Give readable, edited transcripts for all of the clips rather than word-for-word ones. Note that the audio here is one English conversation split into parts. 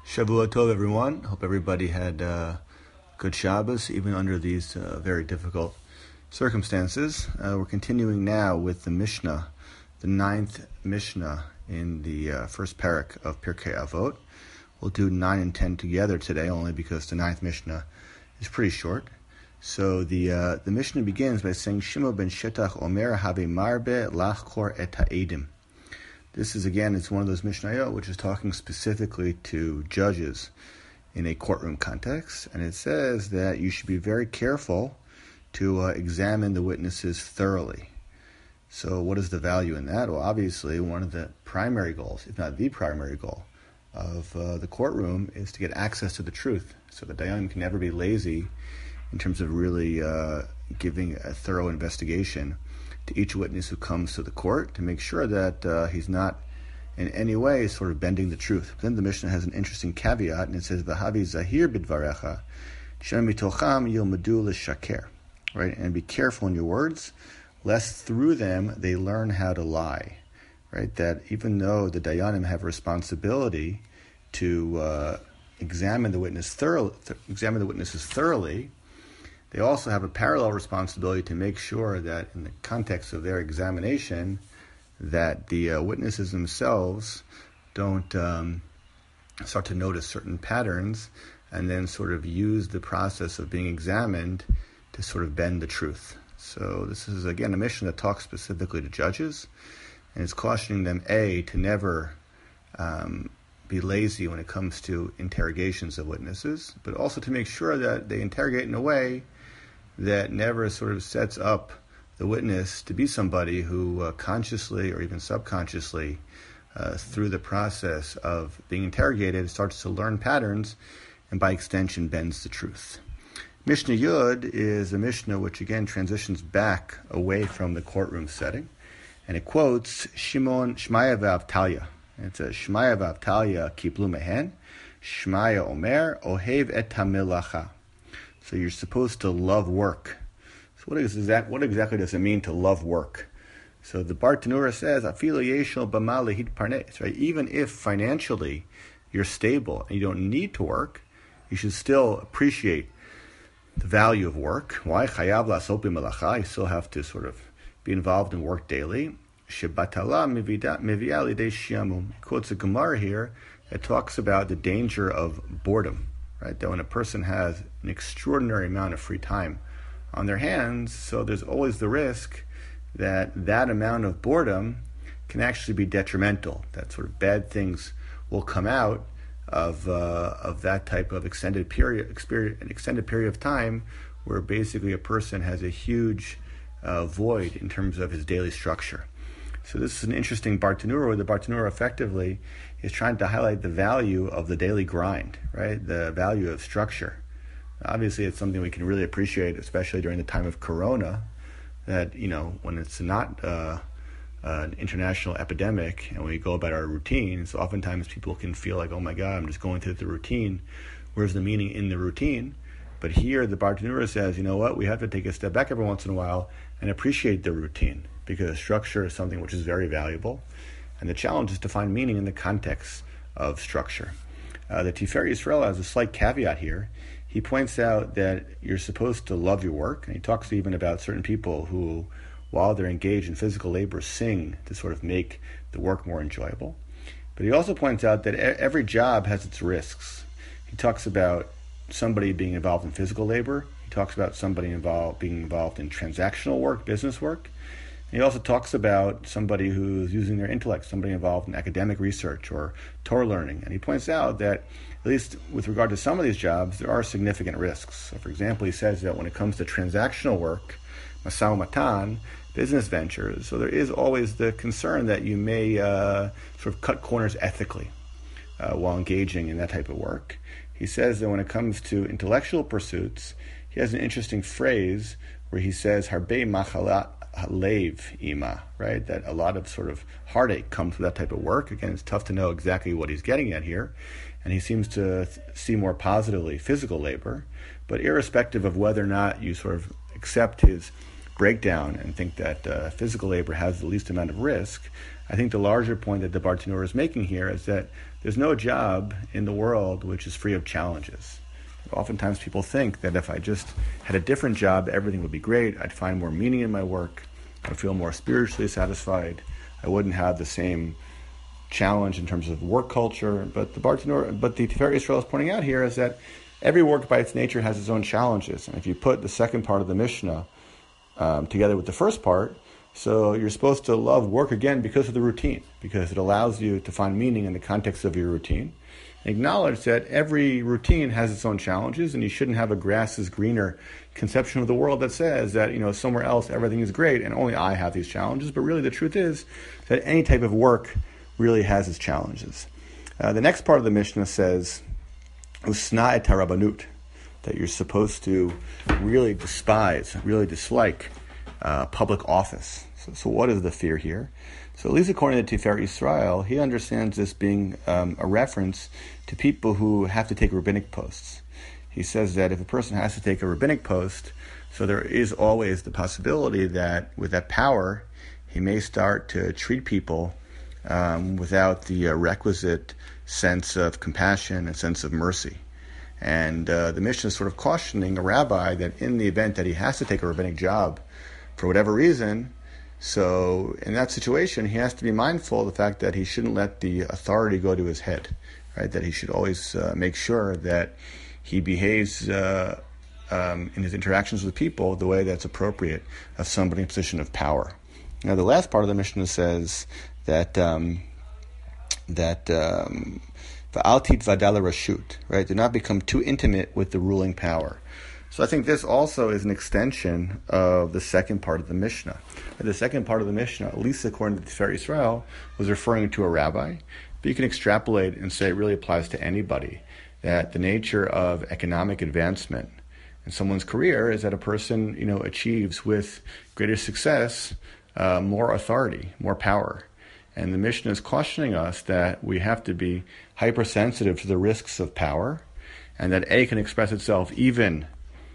Shavua Tov, everyone. Hope everybody had good Shabbos, even under these very difficult circumstances. We're continuing now with the Mishnah, the ninth Mishnah in the first parak of Pirkei Avot. We'll do 9 and 10 together today, only because the ninth Mishnah is pretty short. So the Mishnah begins by saying, Shimon ben Shetach Omer Have Marbe Lachkor et Ha'edim. This is, again, it's one of those Mishnayot which is talking specifically to judges in a courtroom context. And it says that you should be very careful to examine the witnesses thoroughly. So what is the value in that? Well, obviously, one of the primary goals, if not the primary goal, of the courtroom is to get access to the truth. So the Dayanim can never be lazy in terms of really giving a thorough investigation to each witness who comes to the court to make sure that he's not in any way sort of bending the truth. But then the Mishnah has an interesting caveat, and it says, "V'havi zahir bidvarecha, shem mitocham yilmadu l'shaker." Right, and be careful in your words, lest through them they learn how to lie. Right, that even though the Dayanim have a responsibility to examine the witnesses thoroughly, they also have a parallel responsibility to make sure that in the context of their examination, that the witnesses themselves don't start to notice certain patterns and then sort of use the process of being examined to sort of bend the truth. So this is, again, a mission that talks specifically to judges, and it's cautioning them, A, to never be lazy when it comes to interrogations of witnesses, but also to make sure that they interrogate in a way that never sort of sets up the witness to be somebody who consciously or even subconsciously, through the process of being interrogated, starts to learn patterns and by extension bends the truth. Mishnah Yud is a Mishnah which again transitions back away from the courtroom setting, and it quotes Shimon Shmaya v'Avtalya. It says, Shmaya v'Avtalya kiplu mehen, Shmaya Omer ohev et hamilacha. So you're supposed to love work. So what exactly does it mean to love work? So the Bartanura says, Afilu yeshel bama lehit parnes, right? Even if financially you're stable and you don't need to work, you should still appreciate the value of work. Why? Chayav la'asot b'melacha. You still have to sort of be involved in work daily. Shebatala mivia lidei shiamum. He quotes a Gemara here that talks about the danger of boredom. Right, that when a person has an extraordinary amount of free time on their hands, so there's always the risk that that amount of boredom can actually be detrimental, that sort of bad things will come out of that type of extended period of time where basically a person has a huge void in terms of his daily structure. So this is an interesting Bartanura, where the Bartanura effectively is trying to highlight the value of the daily grind, right? The value of structure. Obviously, it's something we can really appreciate, especially during the time of Corona, that, when it's not an international epidemic and we go about our routines, oftentimes people can feel like, oh my God, I'm just going through the routine. Where's the meaning in the routine? But here, the Bartanura says, you know what? We have to take a step back every once in a while and appreciate the routine, because structure is something which is very valuable. And the challenge is to find meaning in the context of structure. The Tiferet Yisrael has a slight caveat here. He points out that you're supposed to love your work, and he talks even about certain people who, while they're engaged in physical labor, sing to sort of make the work more enjoyable. But he also points out that every job has its risks. He talks about somebody being involved in physical labor. He talks about somebody being involved in transactional work, business work. He also talks about somebody who's using their intellect, somebody involved in academic research or Torah learning. And he points out that, at least with regard to some of these jobs, there are significant risks. So, for example, he says that when it comes to transactional work, masao matan, business ventures, so there is always the concern that you may sort of cut corners ethically while engaging in that type of work. He says that when it comes to intellectual pursuits, he has an interesting phrase where he says, Harbe machalat halev ima, right? That a lot of sort of heartache comes with that type of work. Again, it's tough to know exactly what he's getting at here. And he seems to see more positively physical labor. But irrespective of whether or not you sort of accept his breakdown and think that physical labor has the least amount of risk, I think the larger point that the Bartenura is making here is that there's no job in the world which is free of challenges. Oftentimes people think that if I just had a different job, everything would be great. I'd find more meaning in my work. I'd feel more spiritually satisfied. I wouldn't have the same challenge in terms of work culture. But the Tiferet Yisrael is pointing out here is that every work by its nature has its own challenges. And if you put the second part of the Mishnah together with the first part, so you're supposed to love work again because of the routine, because it allows you to find meaning in the context of your routine. Acknowledge that every routine has its own challenges, and you shouldn't have a grass is greener conception of the world that says that, somewhere else everything is great and only I have these challenges. But really the truth is that any type of work really has its challenges. The next part of the Mishnah says, Usna et harabanut, that you're supposed to really despise, really dislike public office. So what is the fear here? So at least according to Tiferet Yisrael, he understands this being a reference to people who have to take rabbinic posts. He says that if a person has to take a rabbinic post, so there is always the possibility that with that power, he may start to treat people without the requisite sense of compassion and sense of mercy. And the Mishnah is sort of cautioning a rabbi that in the event that he has to take a rabbinic job for whatever reason, so in that situation, he has to be mindful of the fact that he shouldn't let the authority go to his head, right? That he should always make sure that he behaves in his interactions with people the way that's appropriate of somebody in a position of power. Now, the last part of the Mishnah says that v'al titvada l'rashut, right? Do not become too intimate with the ruling power. So I think this also is an extension of the second part of the Mishnah. The second part of the Mishnah, at least according to Tiferet Yisrael, was referring to a rabbi, but you can extrapolate and say it really applies to anybody, that the nature of economic advancement in someone's career is that a person, achieves with greater success more authority, more power. And the Mishnah is cautioning us that we have to be hypersensitive to the risks of power, and that A can express itself even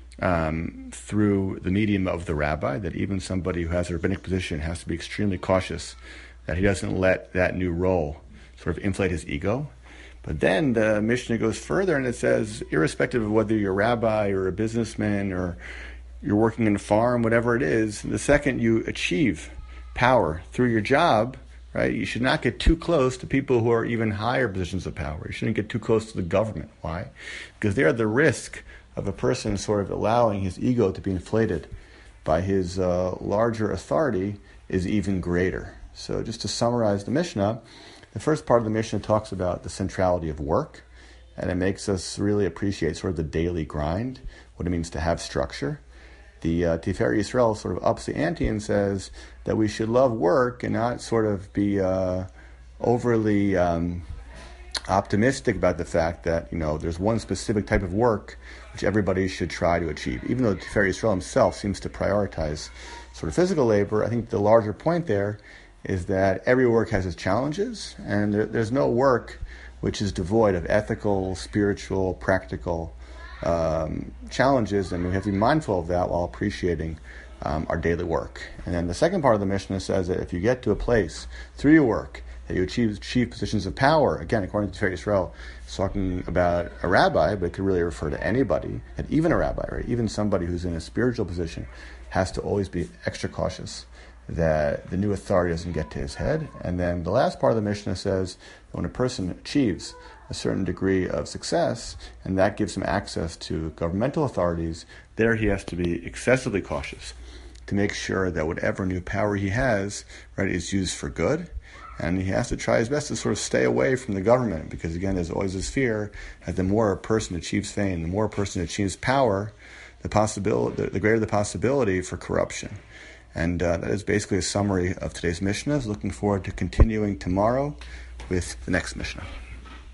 through the medium of the rabbi, that even somebody who has a rabbinic position has to be extremely cautious that he doesn't let that new role sort of inflate his ego. But then the Mishnah goes further and it says, irrespective of whether you're a rabbi or a businessman or you're working in a farm, whatever it is, the second you achieve power through your job, right, you should not get too close to people who are even higher positions of power. You shouldn't get too close to the government. Why? Because they're the risk of a person sort of allowing his ego to be inflated by his larger authority is even greater. So just to summarize the Mishnah, the first part of the Mishnah talks about the centrality of work, and it makes us really appreciate sort of the daily grind, what it means to have structure. The Tiferet Yisrael sort of ups the ante and says that we should love work and not sort of be overly optimistic about the fact that, there's one specific type of work which everybody should try to achieve. Even though Tiferet Yisrael himself seems to prioritize sort of physical labor, I think the larger point there is that every work has its challenges, and there's no work which is devoid of ethical, spiritual, practical challenges, and we have to be mindful of that while appreciating our daily work. And then the second part of the Mishnah says that if you get to a place through your work that you achieve positions of power, again, according to Tiferet Yisrael, it's talking about a rabbi, but it could really refer to anybody, and even a rabbi, right? Even somebody who's in a spiritual position has to always be extra cautious that the new authority doesn't get to his head. And then the last part of the Mishnah says that when a person achieves a certain degree of success, and that gives him access to governmental authorities, there he has to be excessively cautious to make sure that whatever new power he has, right, is used for good. And he has to try his best to sort of stay away from the government, because again, there's always this fear that the more a person achieves fame, the more a person achieves power, the greater the possibility for corruption. And that is basically a summary of today's Mishnah. Looking forward to continuing tomorrow with the next Mishnah.